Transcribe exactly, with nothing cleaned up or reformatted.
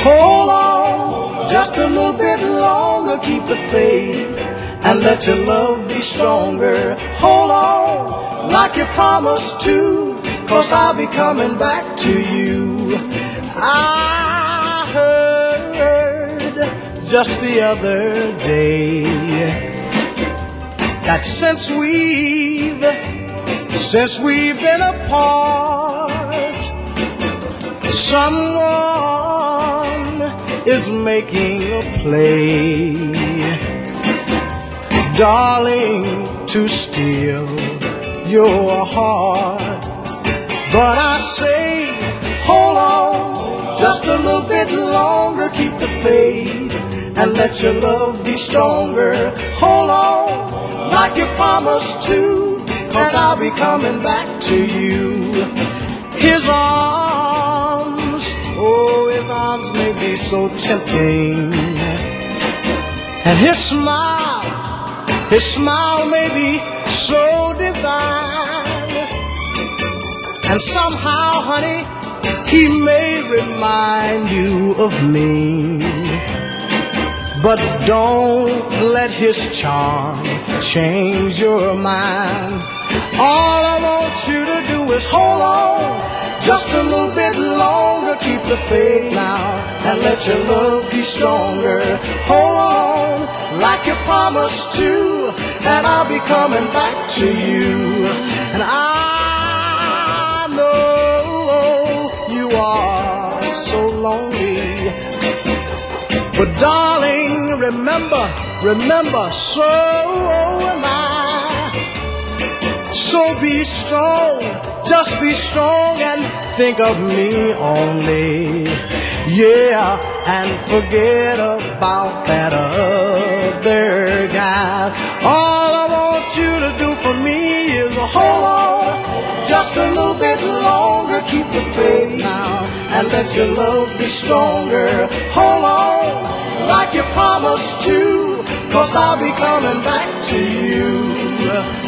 Hold on just a little bit longer, keep the faith, and let your love be stronger. Hold on like you promised to, 'cause I'll be coming back to you. I heard just the other day that since we've, since we've been apart, someone is making a play, darling, to steal your heart. But I say, hold on just a little bit longer, keep the faith, and let your love be stronger. Hold on like you promised to, 'cause I'll be coming back to you. His arms, oh, his arms may be so tempting, and his smile, his smile may be so divine, and somehow, honey, he may remind you of me. But don't let his charm change your mind. All I want you to do is hold on just a little bit longer, keep the faith now, and let your love be stronger. Hold on like you promised to, and I'll be coming back to you. And I know you are so lonely, but darling, remember, remember, so am I. So be strong, just be strong, and think of me only. Yeah, and forget about that other guy. All I want you to do for me is hold on just a little bit longer, keep the faith now, and let your love be stronger. Hold on like you promised to, 'cause I'll be coming back to you.